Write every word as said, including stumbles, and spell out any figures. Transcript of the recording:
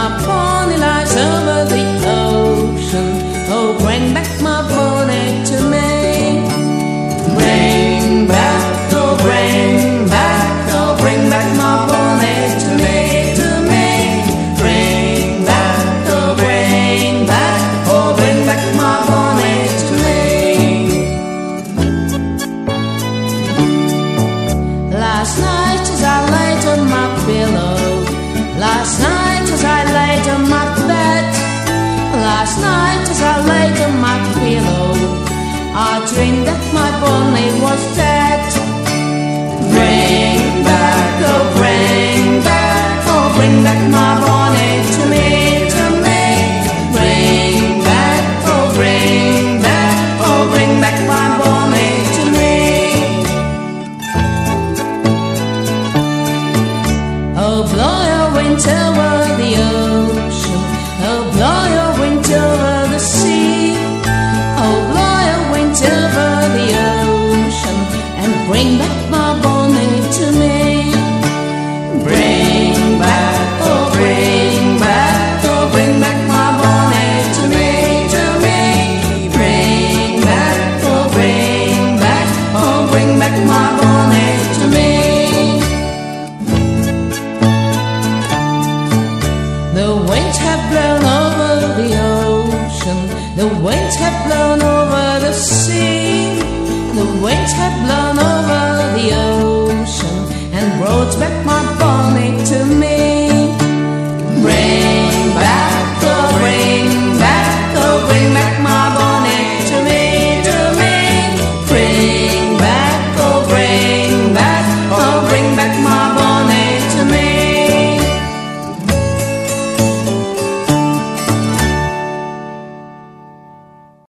my pony lies over the ocean. Oh, bring back my pony to me. Bring back, oh, bring back, oh, bring back my pony to me, to me. Bring back, oh, bring back, oh, bring back my pony to me. Last night as I laid on my pillow, last night as I laid on my bed, last night as I laid on my pillow, I dreamed that my bonnie was dead. Bring back, oh bring back, oh bring back my bonnie to me, to me. Bring back, oh bring back, oh bring back my bonnie to me. Oh blow your wind over the ocean, oh blow your wind over the sea, oh blow your wind over the ocean and bring back my bonnie to me. Bring back, oh bring back, oh bring back my bonnie to me, to me. Bring back, oh bring back, oh bring back my bonnie to me. The winds have blown over the ocean, the winds have blown over the sea, the winds have blown over the ocean and brought back my bonnie to me.